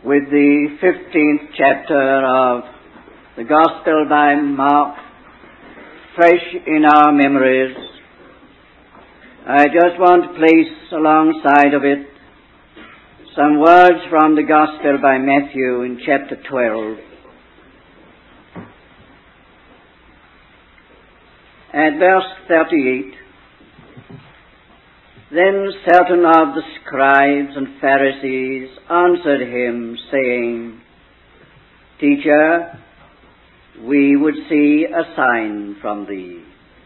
with the 15th chapter of the Gospel by Mark fresh in our memories, I just want to place alongside of it some words from the Gospel by Matthew in chapter 12. At verse 38, then certain of the scribes and Pharisees answered him, saying, Teacher, we would see a sign from thee.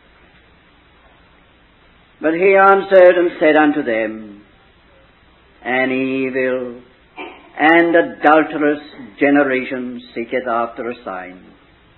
But he answered and said unto them, An evil and adulterous generation seeketh after a sign.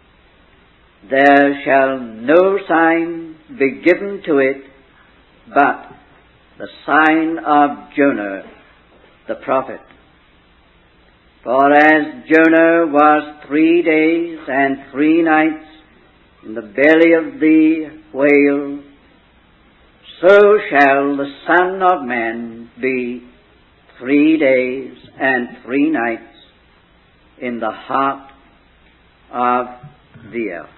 There shall no sign be given to it but the sign of Jonah the prophet. For as Jonah was 3 days and 3 nights in the belly of the whale, so shall the Son of Man be 3 days and 3 nights in the heart of the earth.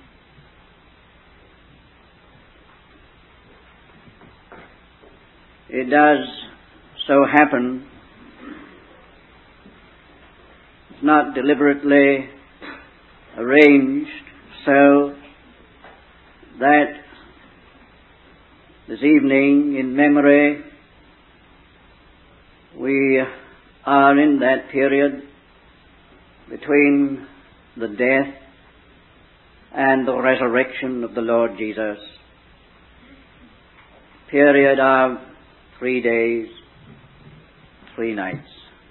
It does so happen, it's not deliberately arranged, so that this evening in memory we are in that period between the death and the resurrection of the Lord Jesus, period of 3 days, 3 nights.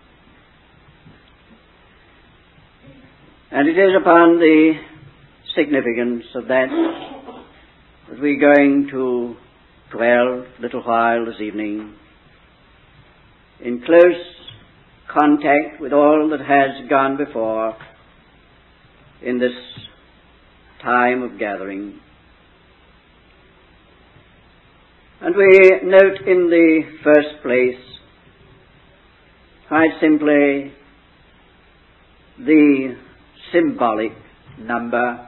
And it is upon the significance of that we're going to dwell a little while this evening, in close contact with all that has gone before in this time of gathering. And we note in the first place, quite simply, the symbolic number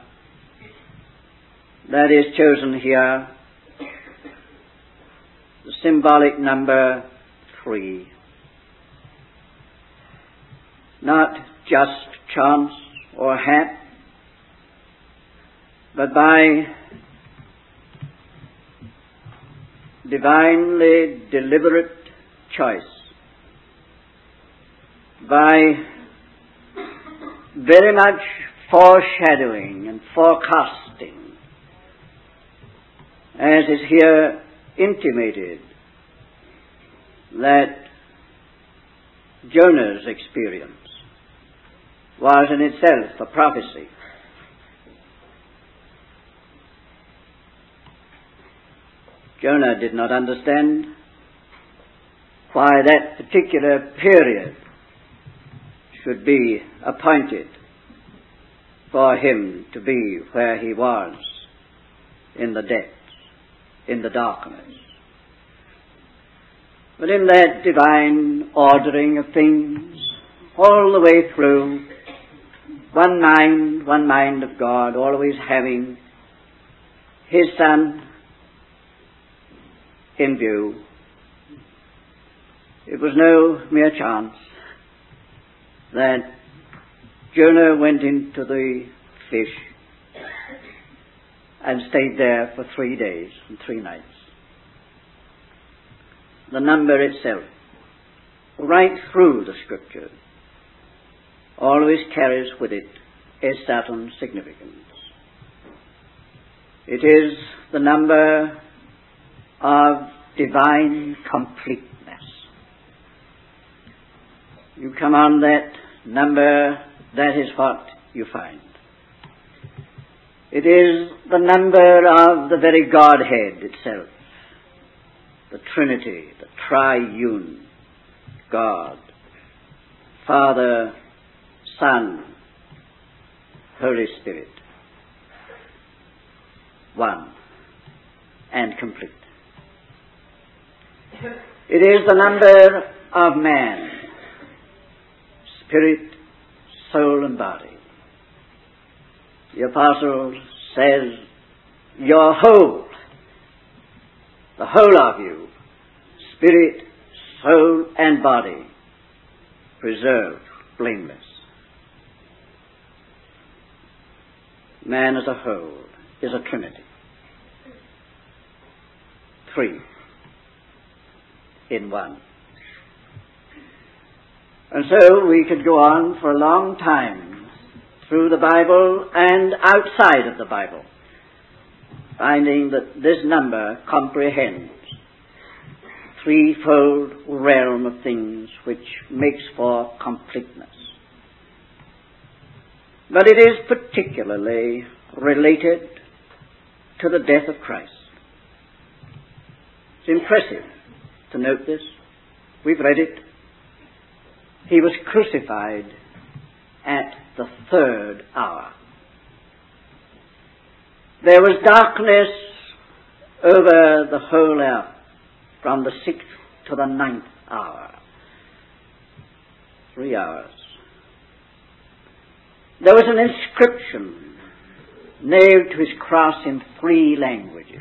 that is chosen here, the symbolic number 3. Not just chance or hap, but by divinely deliberate choice, by very much foreshadowing and forecasting, as is here intimated, that Jonah's experience was in itself a prophecy. Jonah did not understand why that particular period should be appointed for him to be where he was in the depths, in the darkness. But in that divine ordering of things, all the way through, one mind of God, always having His Son in view. It was no mere chance that Jonah went into the fish and stayed there for 3 days and 3 nights. The number itself, right through the Scripture, always carries with it a certain significance. It is the number of divine completeness. You come on that number, that is what you find. It is the number of the very Godhead itself, the Trinity, the triune God, Father, Son, Holy Spirit, one and complete. It is the number of man, spirit, soul, and body. The apostle says, your whole, the whole of you, spirit, soul, and body, preserved blameless. Man as a whole is a trinity. 3 in 1. And so we could go on for a long time through the Bible and outside of the Bible, finding that this number comprehends threefold realm of things which makes for completeness. But it is particularly related to the death of Christ. It's impressive to note this. We've read it. He was crucified at the 3rd hour. There was darkness over the whole earth from the 6th to the 9th hour. 3 hours. There was an inscription nailed to his cross in 3 languages: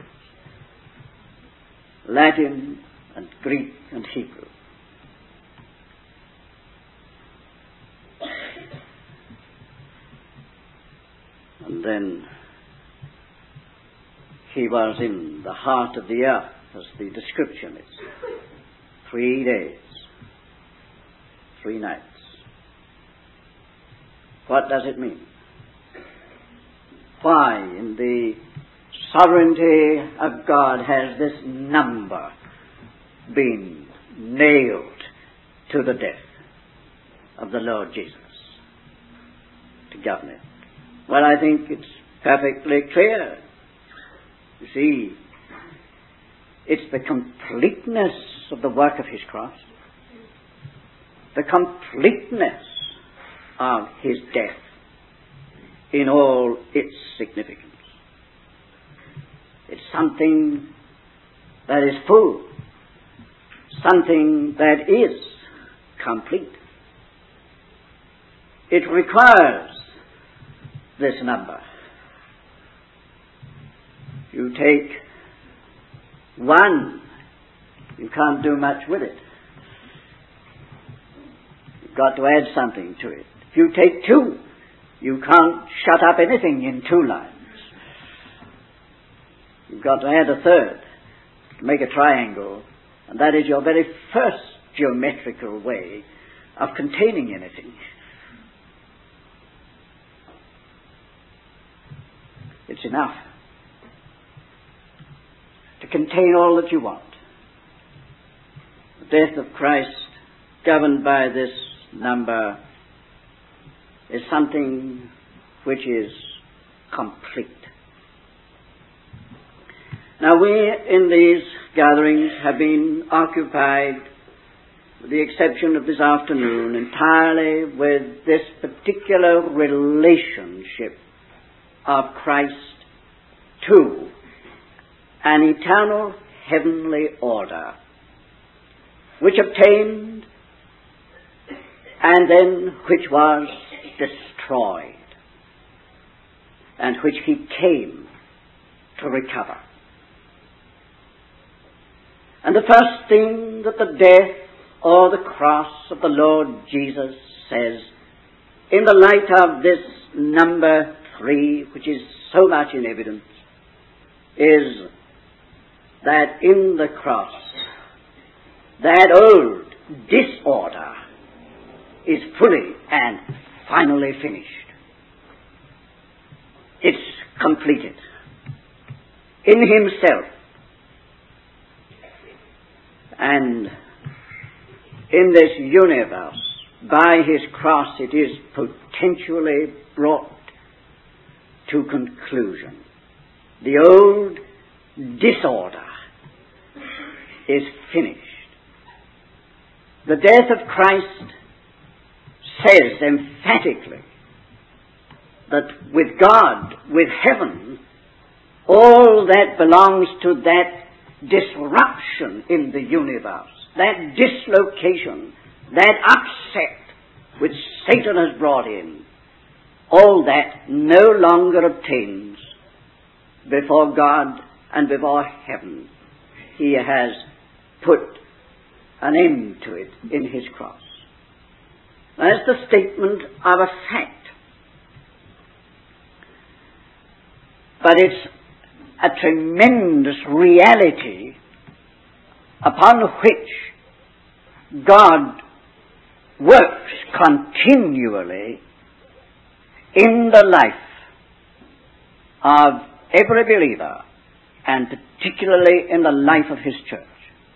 Latin and Greek and Hebrew. And then he was in the heart of the earth, as the description is. 3 days, 3 nights. What does it mean? Why, in the sovereignty of God, has this number been nailed to the death of the Lord Jesus to govern it? Well, I think it's perfectly clear. You see, it's the completeness of the work of his cross, the completeness of his death in all its significance. It's something that is full, something that is complete. It requires this number. You take 1, you can't do much with it. You've got to add something to it. If you take 2, you can't shut up anything in 2 lines. You've got to add a 3rd to make a triangle, and that is your very first geometrical way of containing anything. It's enough to contain all that you want. The death of Christ, governed by this number, is something which is complete. Now we in these gatherings have been occupied, with the exception of this afternoon, entirely with this particular relationship of Christ to an eternal heavenly order, which obtained and then which was destroyed, and which he came to recover. And the first thing that the death or the cross of the Lord Jesus says, in the light of this number 3, which is so much in evidence, is that in the cross, that old disorder is fully and finally finished. It's completed in himself. And in this universe, by his cross, it is potentially brought to conclusion. The old disorder is finished. The death of Christ says emphatically that with God, with heaven, all that belongs to that disruption in the universe, that dislocation, that upset which Satan has brought in, all that no longer obtains before God and before heaven. He has put an end to it in his cross. That's the statement of a fact. But it's a tremendous reality upon which God works continually in the life of every believer, and particularly in the life of his church.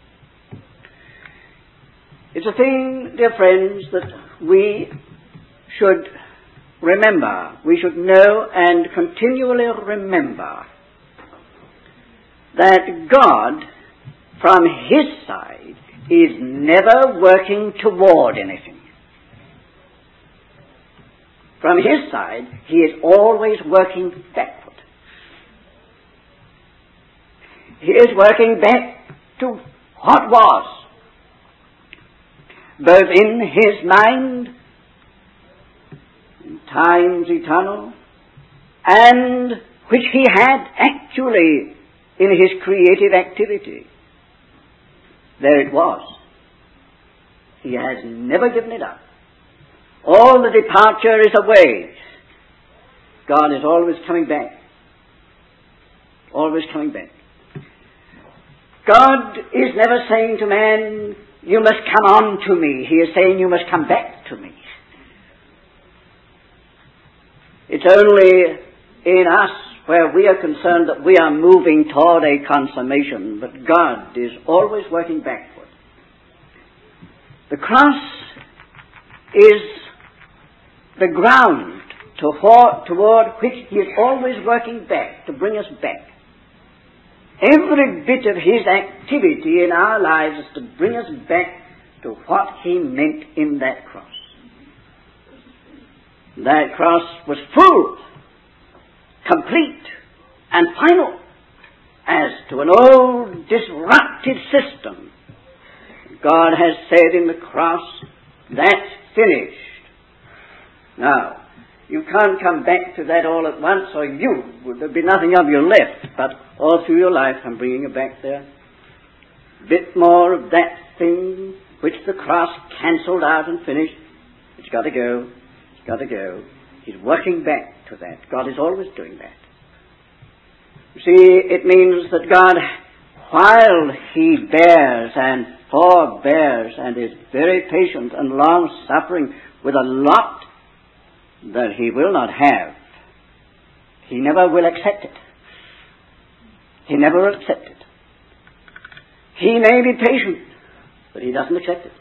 It's a thing, dear friends, that we should remember, we should know and continually remember that God, from his side, is never working toward anything. From his side, he is always working backward. He is working back to what was, both in his mind, in times eternal, and which he had actually in his creative activity. There it was. He has never given it up. All the departure is away. God is always coming back. Always coming back. God is never saying to man, you must come on to me. He is saying you must come back to me. It's only in us where we are concerned that we are moving toward a consummation, but God is always working backward. The cross is the ground toward which he is always working back, to bring us back. Every bit of his activity in our lives is to bring us back to what he meant in that cross. That cross was full, complete, and final as to an old disrupted system. God has said in the cross, that's finished. Now, you can't come back to that all at once, or there'll be nothing of you left, but all through your life I'm bringing you back there. Bit more of that thing which the cross cancelled out and finished. It's got to go. It's got to go. He's working back to that. God is always doing that. You see, it means that God, while he bears and forbears and is very patient and long-suffering with a lot that he will not have, he never will accept it. He never will accept it. He may be patient, but he doesn't accept it.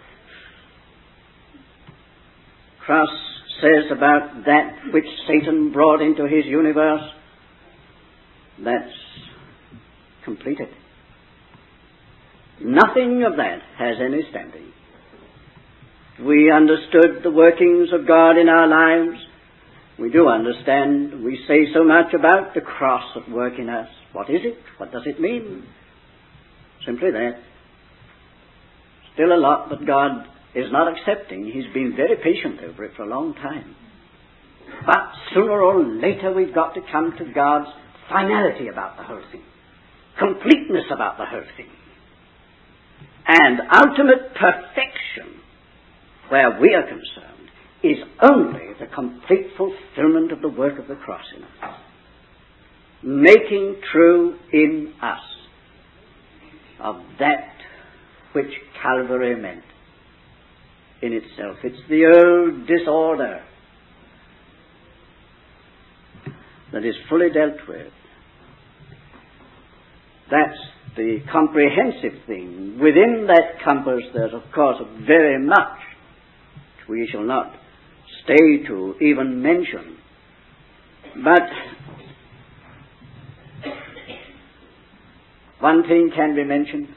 Cross says about that which Satan brought into his universe, that's completed. Nothing of that has any standing. We understood the workings of God in our lives. We do understand. We say so much about the cross at work in us. What is it? What does it mean? Simply that. Still a lot that God is not accepting. He's been very patient over it for a long time. But sooner or later we've got to come to God's finality about the whole thing. Completeness about the whole thing. And ultimate perfection, where we are concerned, is only the complete fulfillment of the work of the cross in us. Making true in us of that which Calvary meant in itself. It's the old disorder that is fully dealt with. That's the comprehensive thing. Within that compass there's of course very much which we shall not stay to even mention. But one thing can be mentioned.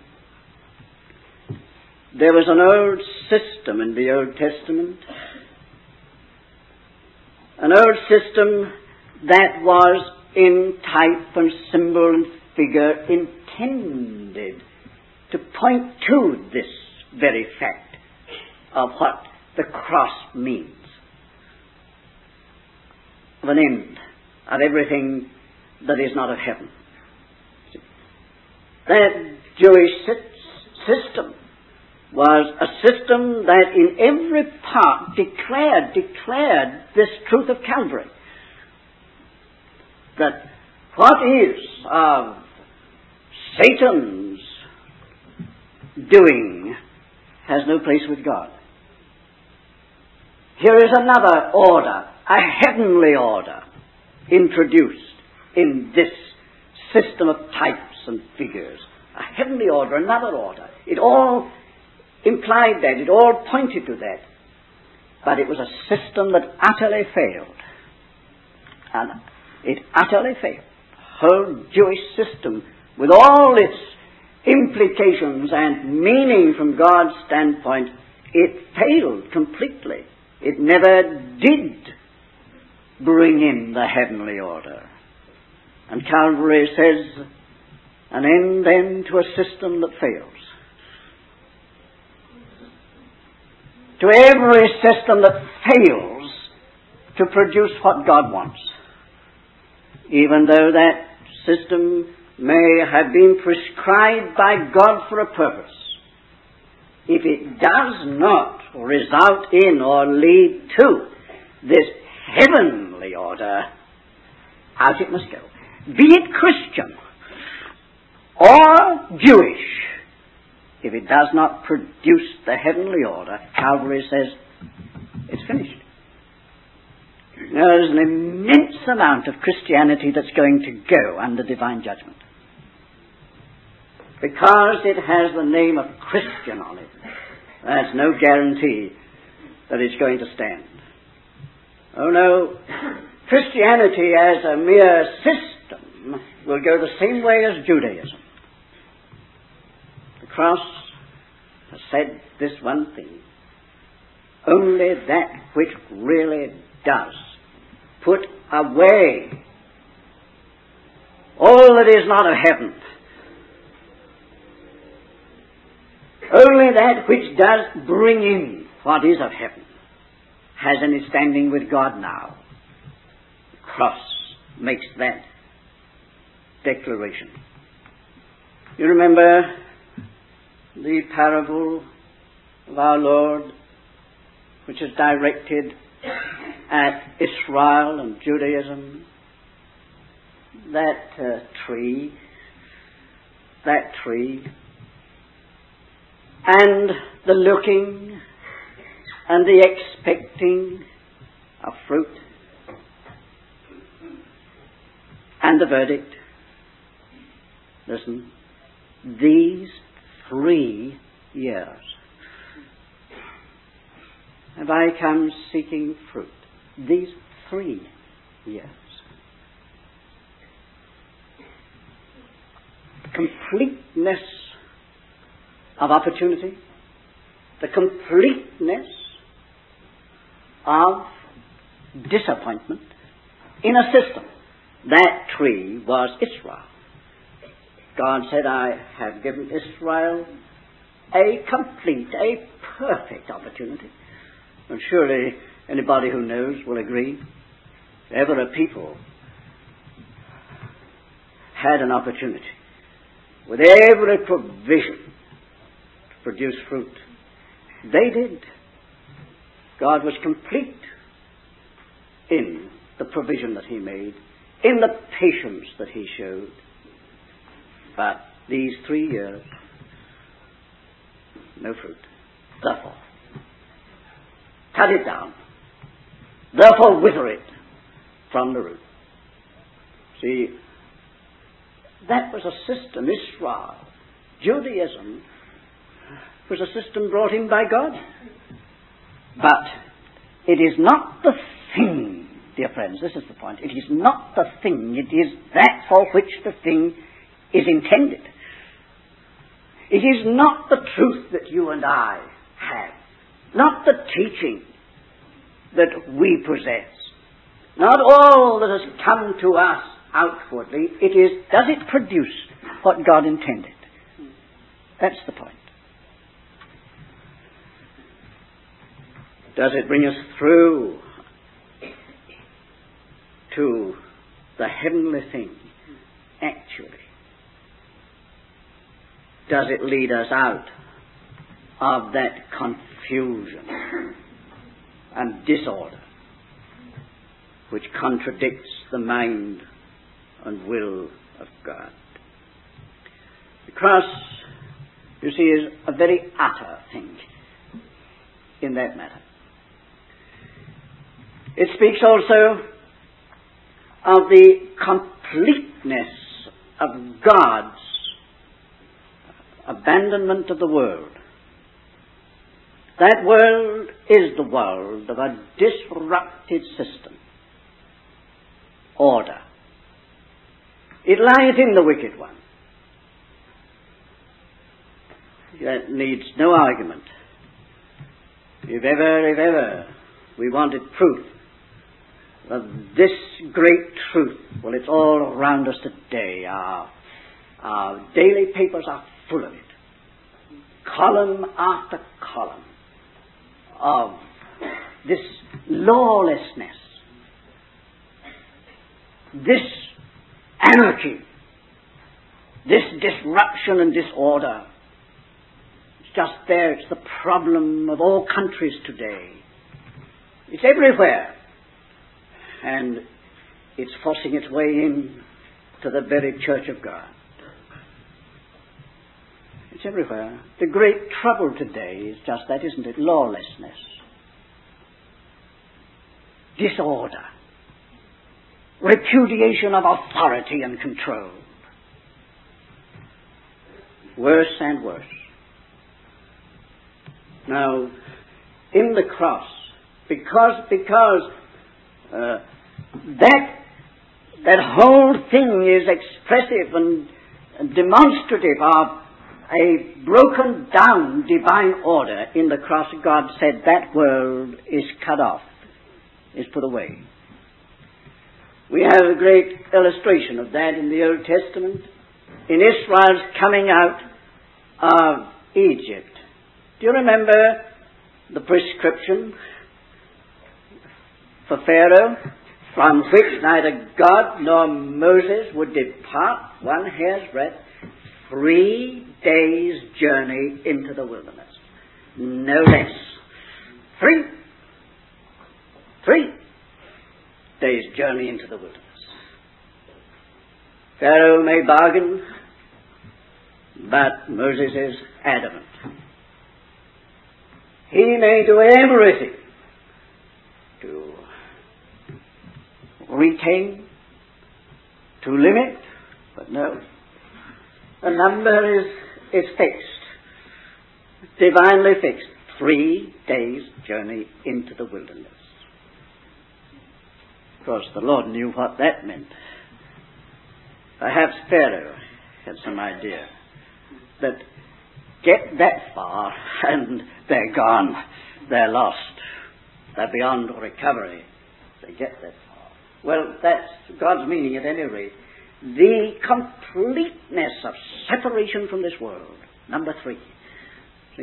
There was an old system in the Old Testament. An old system that was in type and symbol and figure intended to point to this very fact of what the cross means of an end of everything that is not of heaven. That Jewish system was a system that in every part declared this truth of Calvary. That what is of Satan's doing has no place with God. Here is another order, a heavenly order, introduced in this system of types and figures. A heavenly order, another order. It all implied that, it all pointed to that. But it was a system that utterly failed. And it utterly failed. The whole Jewish system, with all its implications and meaning from God's standpoint, it failed completely. It never did bring in the heavenly order. And Calvary says, an end then to a system that fails. To every system that fails to produce what God wants, even though that system may have been prescribed by God for a purpose, if it does not result in or lead to this heavenly order, out it must go. Be it Christian or Jewish, if it does not produce the heavenly order, Calvary says, it's finished. There's an immense amount of Christianity that's going to go under divine judgment. Because it has the name of Christian on it, that's no guarantee that it's going to stand. Oh no, Christianity as a mere system will go the same way as Judaism. The cross has said this one thing: only that which really does put away all that is not of heaven, only that which does bring in what is of heaven, has any standing with God now. The cross makes that declaration. You remember the parable of our Lord, which is directed at Israel and Judaism. That tree, and the looking and the expecting of fruit, and the verdict. Listen, these 3 years have I come seeking fruit. These 3 years. Completeness of opportunity, the completeness of disappointment in a system. That tree was Israel. God said, I have given Israel a complete, a perfect opportunity. And surely anybody who knows will agree. If ever a people had an opportunity with every provision to produce fruit, they did. God was complete in the provision that He made, in the patience that He showed. But these 3 years, no fruit. Therefore, cut it down. Therefore, wither it from the root. See, that was a system. Israel, Judaism, was a system brought in by God. But it is not the thing, dear friends, this is the point. It is not the thing, it is that for which the thing is intended. It is not the truth that you and I have, not the teaching that we possess, not all that has come to us outwardly. It is, does it produce what God intended? That's the point. Does it bring us through to the heavenly thing, actually? Does it lead us out of that confusion and disorder which contradicts the mind and will of God? The cross, you see, is a very utter thing in that matter. It speaks also of the completeness of God's abandonment of the world. That world is the world of a disrupted system, order. It lieth in the wicked one. That needs no argument. If ever we wanted proof of this great truth, well, it's all around us today. Our daily papers are full of it. Column after column of this lawlessness, this anarchy, this disruption and disorder. It's just there. It's the problem of all countries today. It's everywhere. And it's forcing its way in to the very church of God. It's everywhere. The great trouble today is just that, isn't it? Lawlessness. Disorder. Repudiation of authority and control. Worse and worse. Now, in the cross, because that whole thing is expressive and demonstrative of a broken down divine order in the cross, God said that world is cut off, is put away. We have a great illustration of that in the Old Testament, in Israel's coming out of Egypt. Do you remember the prescription for Pharaoh, from which neither God nor Moses would depart one hair's breadth, 3 days' journey into the wilderness? No less. 3 days' journey into the wilderness. Pharaoh may bargain, but Moses is adamant. He may do everything to retain, to limit, but no. The number is fixed, divinely fixed. 3 days' journey into the wilderness. Of course, the Lord knew what that meant. Perhaps Pharaoh had some idea that get that far and they're gone, they're lost, they're beyond recovery. They get that far. Well, that's God's meaning at any rate. The completeness of separation from this world. Number 3. See?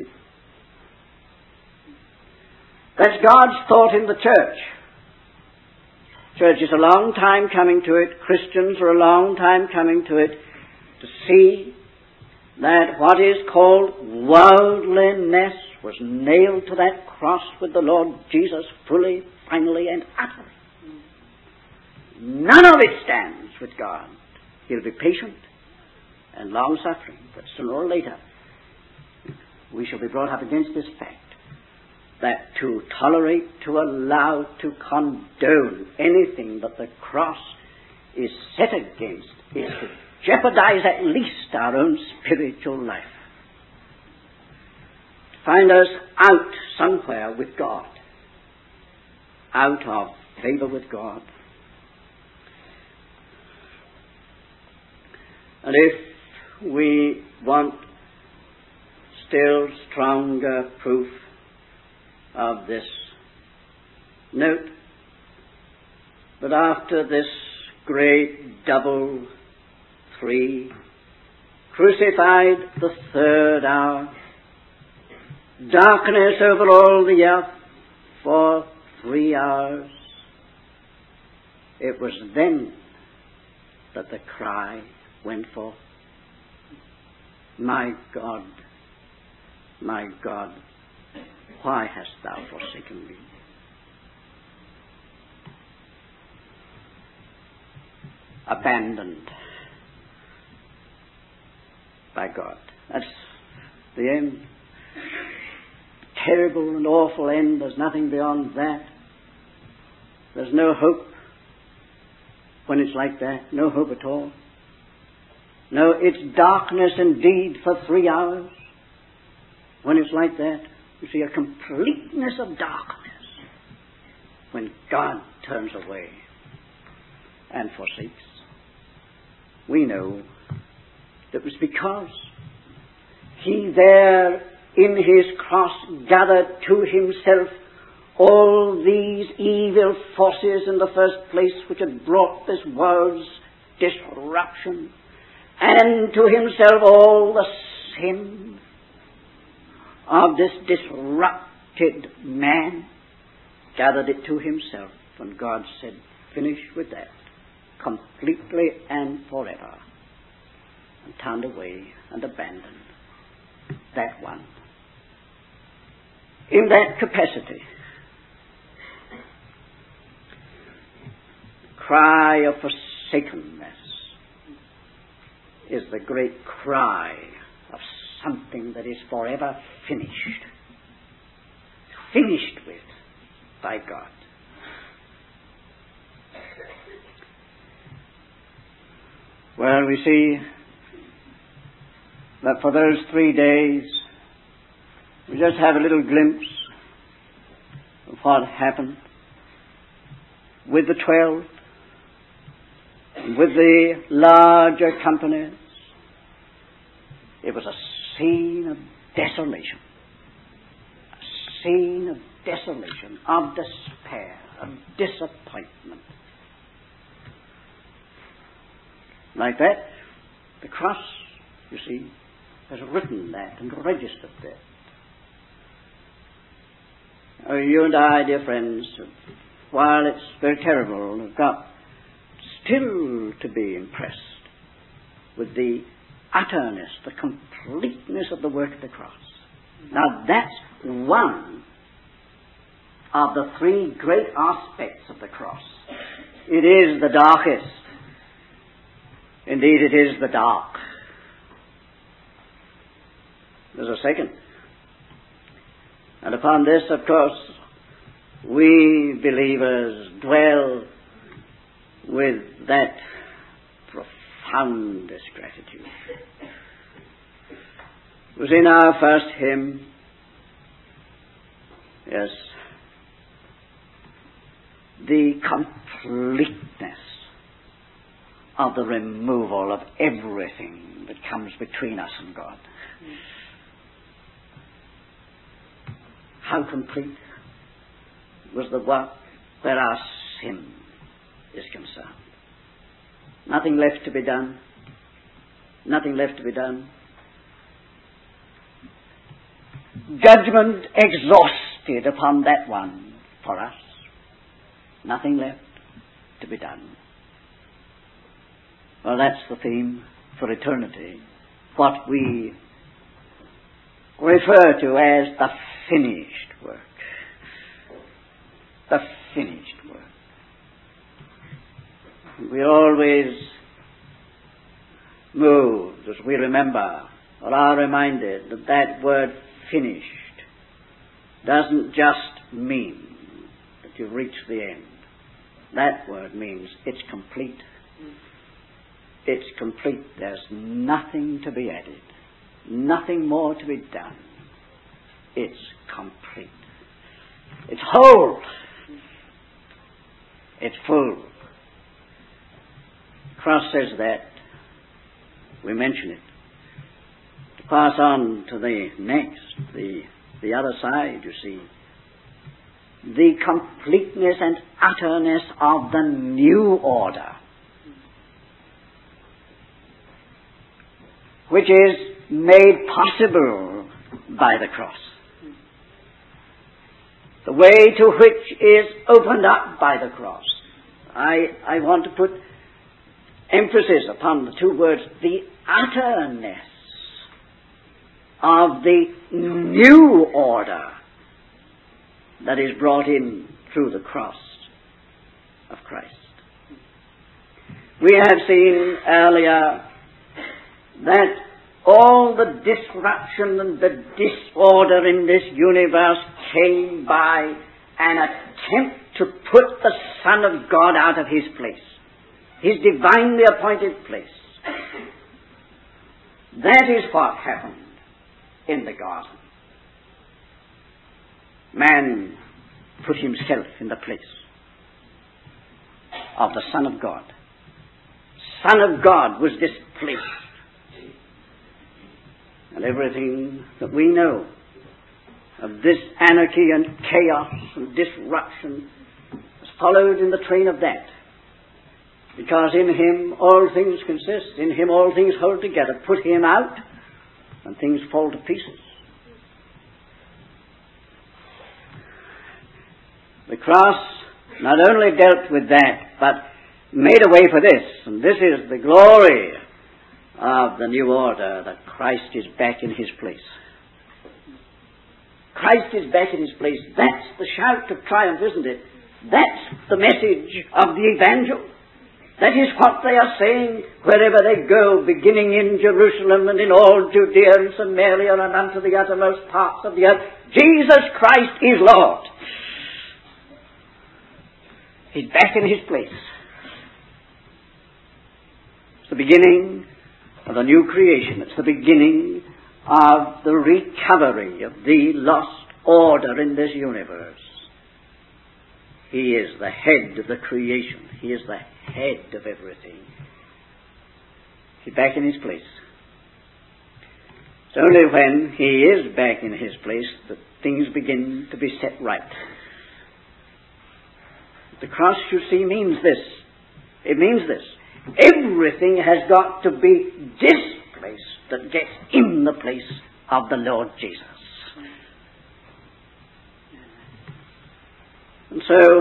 That's God's thought in the church. Church is a long time coming to it. Christians are a long time coming to it, to see that what is called worldliness was nailed to that cross with the Lord Jesus fully, finally, and utterly. None of it stands with God. He'll be patient and long-suffering, but sooner or later we shall be brought up against this fact that to tolerate, to allow, to condone anything that the cross is set against is to jeopardize at least our own spiritual life. To find us out somewhere with God, out of favor with God. And if we want still stronger proof of this, note that after this great double 3, crucified the 3rd hour, darkness over all the earth, for 3 hours. It was then that the cry went forth, my God, why hast thou forsaken me? Abandoned by God. That's the end. Terrible and awful end. There's nothing beyond that. There's no hope when it's like that. No hope at all. No, it's darkness indeed for 3 hours when it's like that. You see, a completeness of darkness when God turns away and forsakes. We know that it was because He there in His cross gathered to Himself all these evil forces in the first place which had brought this world's disruption, and to Himself all the sin of this disrupted man, gathered it to Himself, and God said, finish with that, completely and forever, and turned away and abandoned that one. In that capacity, cry of forsakenness is the great cry of something that is forever finished with by God. Well, we see that for those 3 days, we just have a little glimpse of what happened with the 12, and with the larger companies. It was a scene of desolation. A scene of desolation, of despair, of disappointment. Like that, the cross, you see, has written that and registered that. Oh, you and I, dear friends, while it's very terrible, have got still to be impressed with the utterness, the completeness of the work of the cross. Now that's one of the 3 great aspects of the cross. It is the darkest. Indeed, it is the dark. There's a second. And upon this, of course, we believers dwell with that profoundest gratitude. It was in our first hymn, yes, the completeness of the removal of everything that comes between us and God. How complete was the work where our sin is concerned. Nothing left to be done. Nothing left to be done. Judgment exhausted upon that one for us. Nothing left to be done. Well, that's the theme for eternity. What we refer to as the finished work. The finished work. We always moved as we remember or are reminded that that word finished doesn't just mean that you've reached the end. That word means it's complete. It's complete. There's nothing to be added. Nothing more to be done. It's complete. It's whole. It's full. The cross says that. We mention it. To pass on to the next, the other side, you see. The completeness and utterness of the new order, which is made possible by the cross. the way to which is opened up by the cross. I want to put emphasis upon the two words, the utterness of the new order that is brought in through the cross of Christ. We have seen earlier that all the disruption and the disorder in this universe came by an attempt to put the Son of God out of his place, his divinely appointed place. That is what happened in the garden. Man put himself in the place of the Son of God. Son of God was displaced. And everything that we know of this anarchy and chaos and disruption was followed in the train of that. Because in him all things consist, in him all things hold together. Put him out and things fall to pieces. The cross not only dealt with that, but made a way for this. And this is the glory of the new order, that Christ is back in his place. Christ is back in his place. That's the shout of triumph, isn't it? That's the message of the evangel. That is what they are saying wherever they go, beginning in Jerusalem and in all Judea and Samaria and unto the uttermost parts of the earth. Jesus Christ is Lord. He's back in his place. It's the beginning of the new creation. It's the beginning of the recovery of the lost order in this universe. He is the head of the creation. He is the head of everything. He's back in his place. It's only when he is back in his place that things begin to be set right. The cross, you see, means this. It means this. Everything has got to be displaced that gets in the place of the Lord Jesus. And so,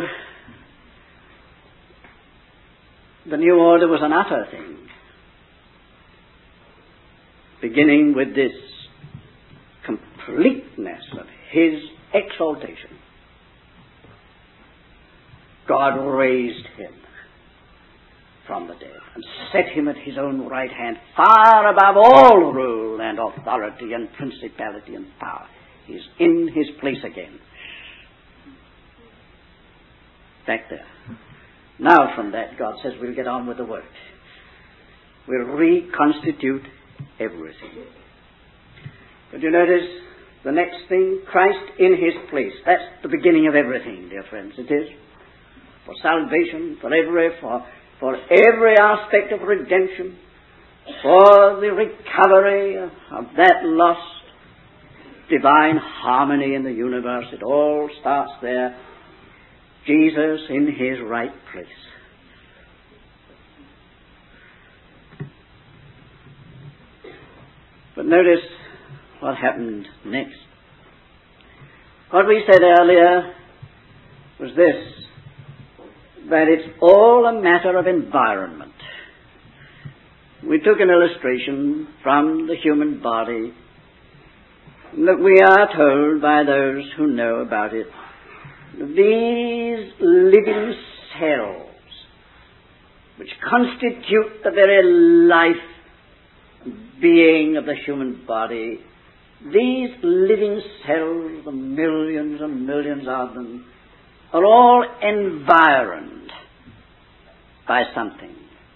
the new order was an utter thing, beginning with this completeness of his exaltation. God raised him from the dead and set him at his own right hand, far above all rule and authority and principality and power. He's in his place again. Back there. Now from that, God says we'll get on with the work. We'll reconstitute everything. But you notice the next thing, Christ in his place. That's the beginning of everything, dear friends. It is. For salvation, for every aspect of redemption, for the recovery of that lost divine harmony in the universe. It all starts there. Jesus in his right place. But notice what happened next. What we said earlier was this, that it's all a matter of environment. We took an illustration from the human body that we are told by those who know about it, these living cells which constitute the very life being of the human body, these living cells, the millions and millions of them, are all environed by something.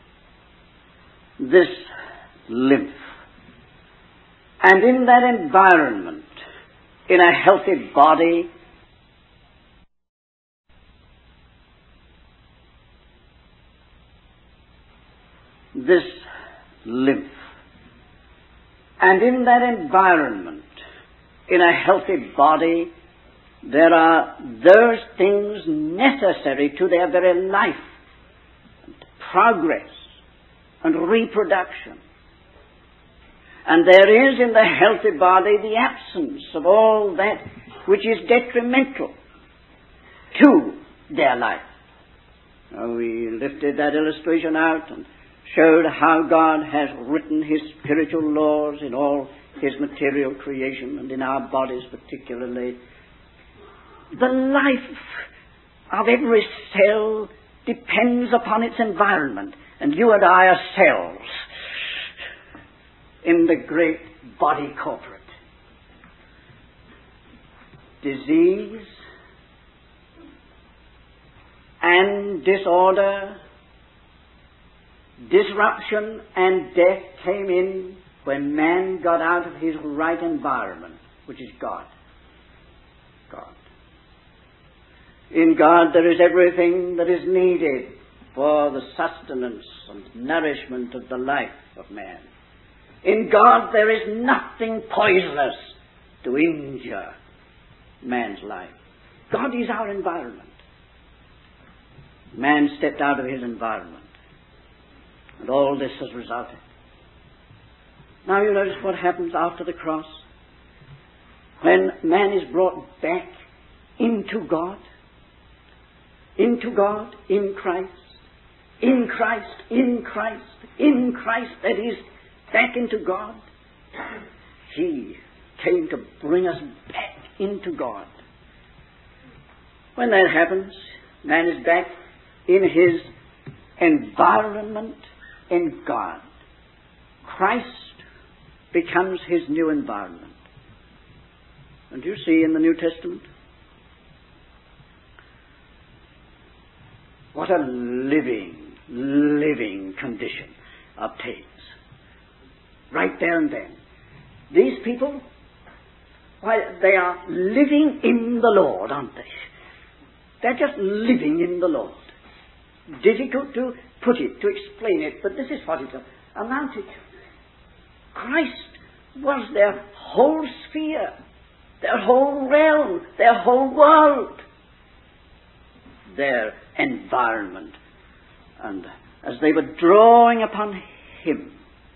This lymph. And in that environment, in a healthy body, this lymph. And in that environment, in a healthy body, there are those things necessary to their very life, and progress, and reproduction. And there is in the healthy body the absence of all that which is detrimental to their life. We lifted that illustration out and showed how God has written His spiritual laws in all His material creation and in our bodies particularly. The life of every cell depends upon its environment, and you and I are cells in the great body corporate. Disease and disorder, disruption and death came in when man got out of his right environment, which is God. God. In God there is everything that is needed for the sustenance and nourishment of the life of man. In God there is nothing poisonous to injure man's life. God is our environment. Man stepped out of his environment, and all this has resulted. Now you notice what happens after the cross. When man is brought back into God, in Christ, in Christ, in Christ, in Christ, that is, back into God. He came to bring us back into God. When that happens, man is back in his environment in God. Christ becomes his new environment. And you see in the New Testament what a living condition obtains. Right there and then. These people, why, they are living in the Lord, aren't they? They're just living in the Lord. Difficult to put it, to explain it, but this is what it amounted to. Christ was their whole sphere, their whole realm, their whole world, their environment. And as they were drawing upon Him,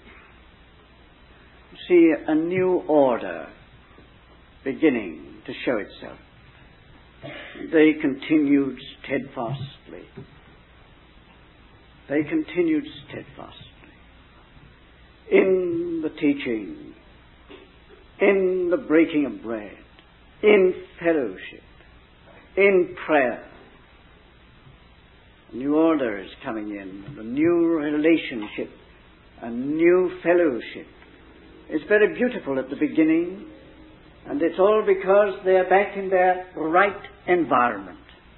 you see a new order beginning to show itself. They continued steadfastly. They continued steadfastly in the teaching, in the breaking of bread, in fellowship, in prayer. A new order is coming in, a new relationship, a new fellowship. It's very beautiful at the beginning, and it's all because they're back in their right environment.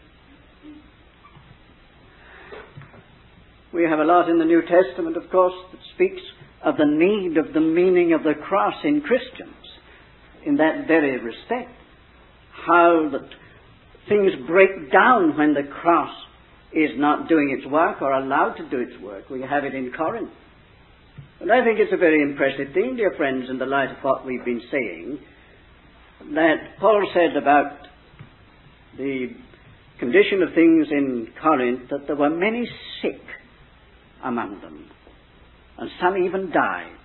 We have a lot in the New Testament, of course, that speaks of the need of the meaning of the cross in Christians in that very respect. How that things break down when the cross is not doing its work or allowed to do its work. We have it in Corinth. And I think it's a very impressive thing, dear friends, in the light of what we've been saying, that Paul said about the condition of things in Corinth, that there were many sick among them, and some even died.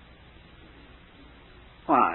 Why?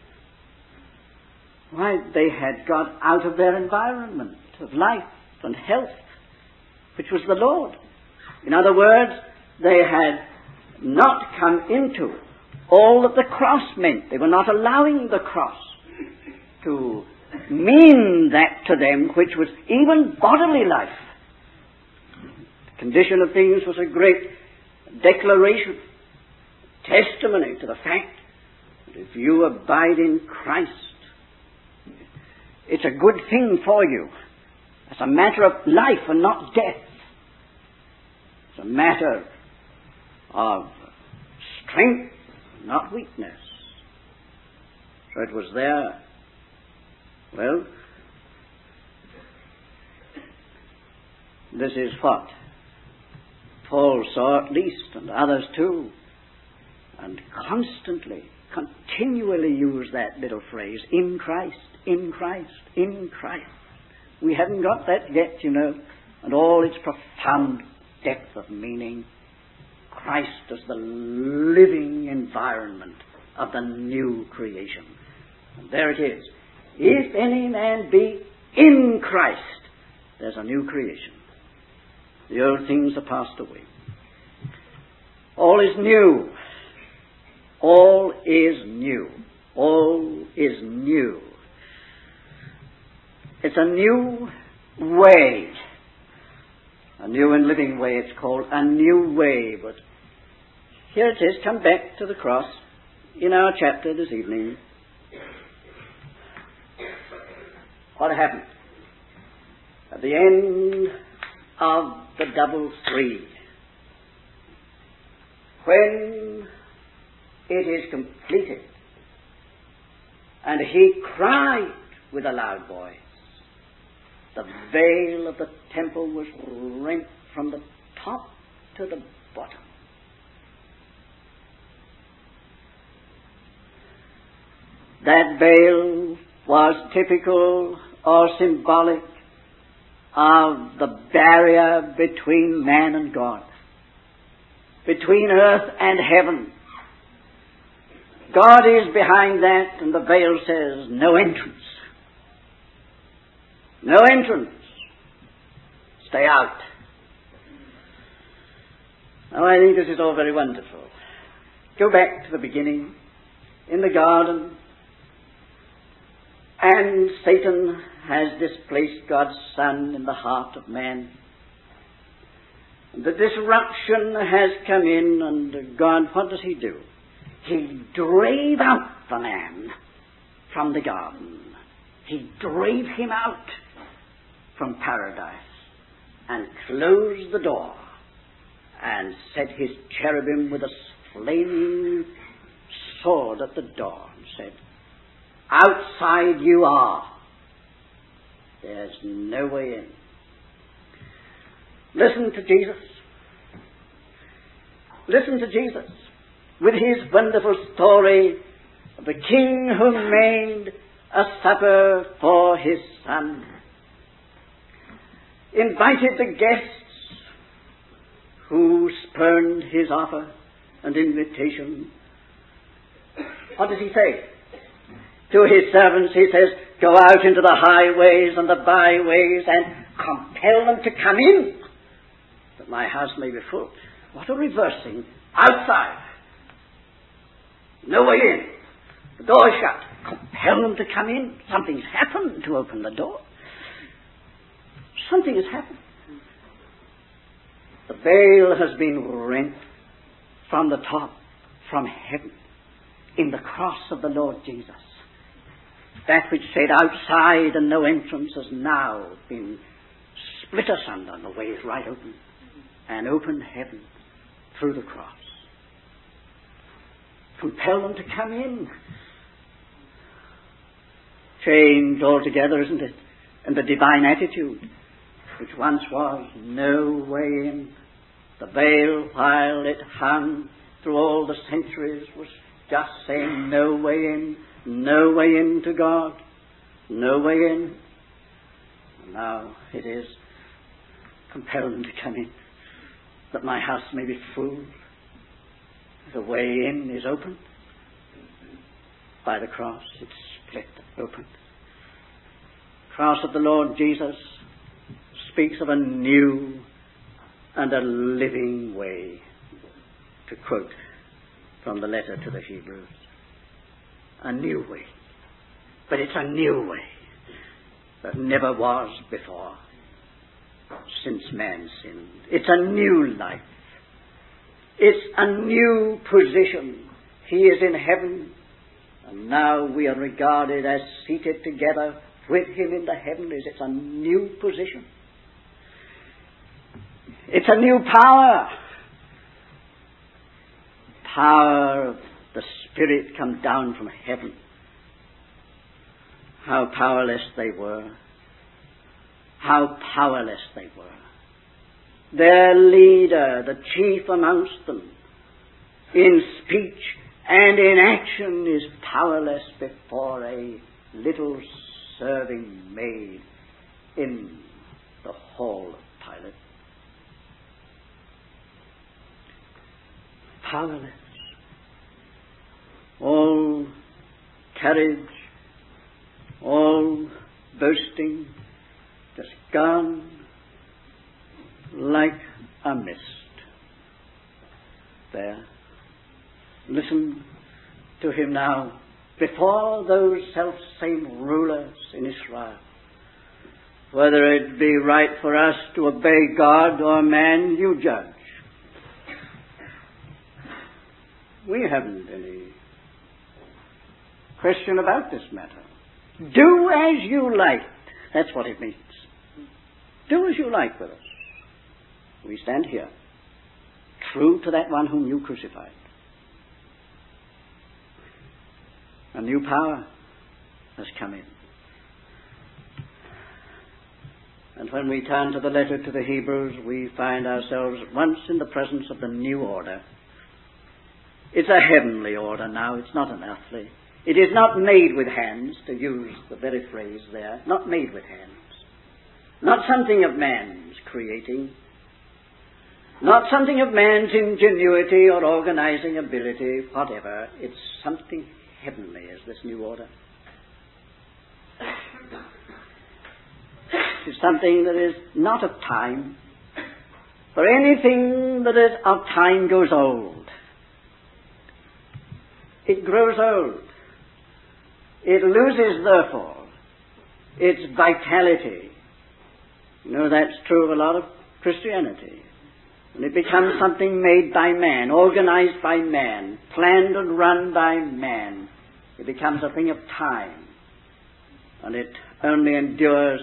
Why, they had got out of their environment of life and health, which was the Lord. In other words, they had not come into all that the cross meant. They were not allowing the cross to mean that to them which was even bodily life. The condition of things was a great declaration, testimony to the fact that if you abide in Christ, it's a good thing for you. It's a matter of life and not death. It's a matter of strength, not weakness. So it was there. Well, this is what Paul saw at least, and others too, and constantly, continually use that little phrase, in Christ, in Christ, in Christ. We haven't got that yet, you know, and all its profound depth of meaning. Christ as the living environment of the new creation. And there it is. If any man be in Christ, There's a new creation. The old things are passed away. All is new. All is new. All is new. It's a new way. A new and living way, it's called. A new way. But here it is. Come back to the cross in our chapter this evening. What happened? At the end of the double three, when it is completed, and he cried with a loud voice, the veil of the temple was rent from the top to the bottom. That veil was typical or symbolic of the barrier between man and God, between earth and heaven. God is behind that, and the veil says, no entrance. No entrance. Stay out. Now I think this is all very wonderful. Go back to the beginning, in the garden, and Satan has displaced God's Son in the heart of man. The disruption has come in, and God, what does he do? He drave out the man from the garden. He drave him out from paradise and closed the door and set his cherubim with a flaming sword at the door and said, outside you are. There's no way in. Listen to Jesus. Listen to Jesus with his wonderful story of the king who made a supper for his son. Invited the guests who spurned his offer and invitation. What does he say? To his servants he says, go out into the highways and the byways and compel them to come in, that my house may be full. What a reversing. Outside. No way in. The door is shut. Compel them to come in. Something's happened to open the door. Something has happened. The veil has been rent from the top, from heaven, in the cross of the Lord Jesus. That which said outside and no entrance has now been split asunder, and the way is right open. And open heaven through the cross. Compel them to come in. Change altogether, isn't it? And the divine attitude, which once was no way in. The veil, while it hung through all the centuries, was just saying no way in, no way in to God, no way in. And now it is, compel them to come in, that my house may be full. The way in is open. By the cross, it's split open. Cross of the Lord Jesus speaks of a new and a living way, to quote from the letter to the Hebrews. A new way. But it's a new way that never was before since man sinned. It's a new life. It's a new position. He is in heaven, and now we are regarded as seated together with him in the heavenlies. It's a new position. It's a new power. Power of the Spirit come down from heaven. How powerless they were. How powerless they were. Their leader, the chief amongst them, in speech and in action is powerless before a little serving maid in the hall of Pilate. Powerless. All courage, all boasting, just gone. like a mist. There. Listen to him now before those self-same rulers in Israel. Whether it be right for us to obey God or man, you judge. We haven't any question about this matter. Do as you like. That's what it means. Do as you like with us. We stand here, true to that one whom you crucified. A new power has come in. And when we turn to the letter to the Hebrews, we find ourselves once in the presence of the new order. It's a heavenly order now, it's not an earthly. It is not made with hands, to use the very phrase there, not made with hands. Not something of man's creating. Not something of man's ingenuity or organizing ability, whatever. It's something heavenly, is this new order. It's something that is not of time. For anything that is of time goes old. It grows old. It loses, therefore, its vitality. You know, that's true of a lot of Christianity. When it becomes something made by man, organized by man, planned and run by man, it becomes a thing of time. And it only endures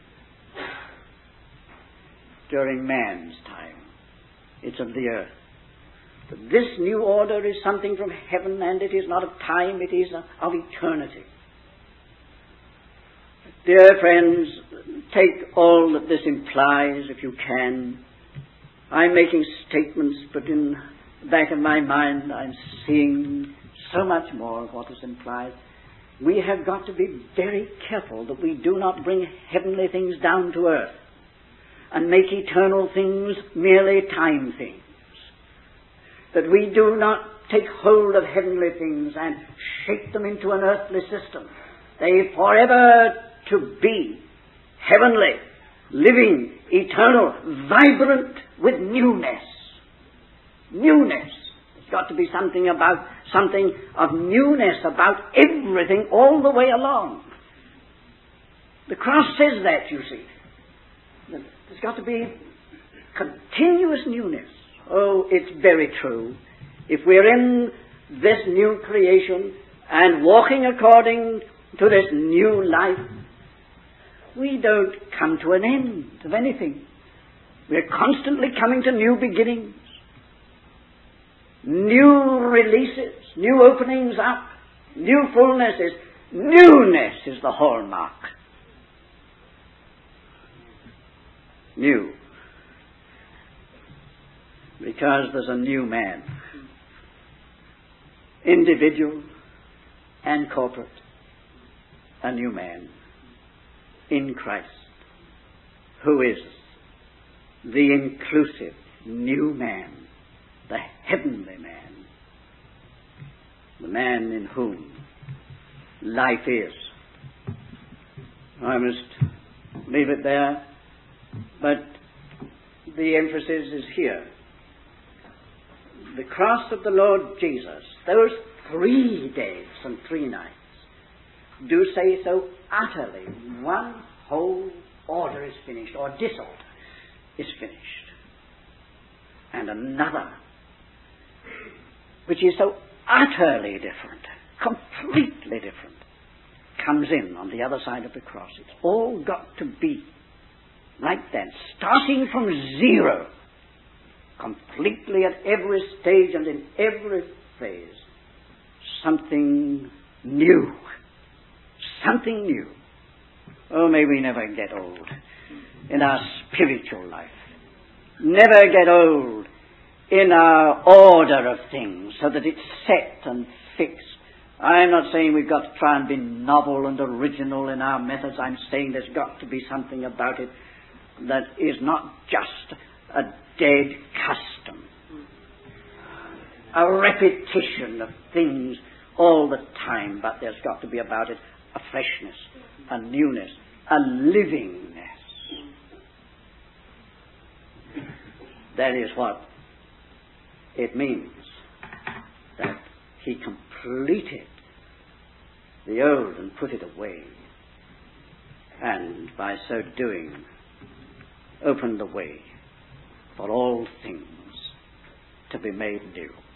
during man's time. It's of the earth. But this new order is something from heaven, and it is not of time, it is of eternity. Dear friends, take all that this implies if you can. I'm making statements, but in the back of my mind I'm seeing so much more of what is implied. We have got to be very careful that we do not bring heavenly things down to earth and make eternal things merely time things. That we do not take hold of heavenly things and shape them into an earthly system. They forever to be heavenly, living, eternal, vibrant with newness. Newness. There's got to be something of newness about everything all the way along. The cross says that, you see. There's got to be continuous newness. Oh, it's very true. If we're in this new creation and walking according to this new life, we don't come to an end of anything. We're constantly coming to new beginnings, new releases, new openings up, new fullnesses. Newness is the hallmark. New. Because there's a new man. Individual and corporate. A new man. In Christ. Who is the inclusive new man. The heavenly man. The man in whom life is. I must leave it there. But the emphasis is here. The cross of the Lord Jesus, those 3 days and 3 nights, do say so utterly. One whole order is finished, or disorder is finished. And another, which is so utterly different, completely different, comes in on the other side of the cross. It's all got to be like that, starting from zero, completely at every stage and in every phase, something new. Something new. Oh, may we never get old in our spiritual life. Never get old in our order of things so that it's set and fixed. I'm not saying we've got to try and be novel and original in our methods. I'm saying there's got to be something about it that is not just a dead custom, a repetition of things all the time, but there's got to be about it a freshness, a newness, a livingness. That is what it means, that he completed the old and put it away, and by so doing opened the way for all things to be made new.